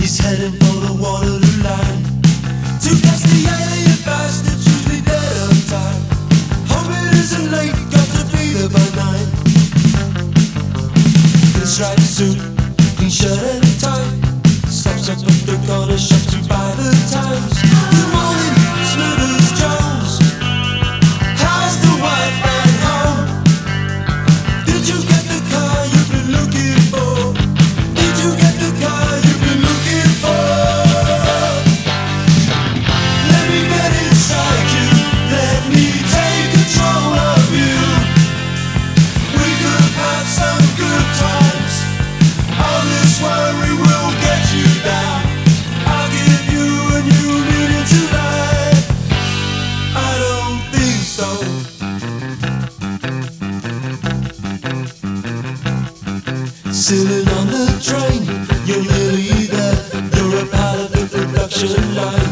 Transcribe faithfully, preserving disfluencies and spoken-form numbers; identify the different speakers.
Speaker 1: He's heading for the Waterloo line to catch the alien bastard, usually dead on time. Hope it isn't late, got to be there by nine. Clean striped suit, clean shirt and tie. Stops up at the corner shop to buy the Times. Good morning, Smithers Jones. How's the wife at home? Did you get the car you've been looking for? Did you get the car you've been looking for? Let me get inside you. Let me take control of you. We could have some good times. All this worry will get you down. I'll give you a new meaning to life. I don't think so. Sitting on the train, you're nearly there. You're a part of the production line.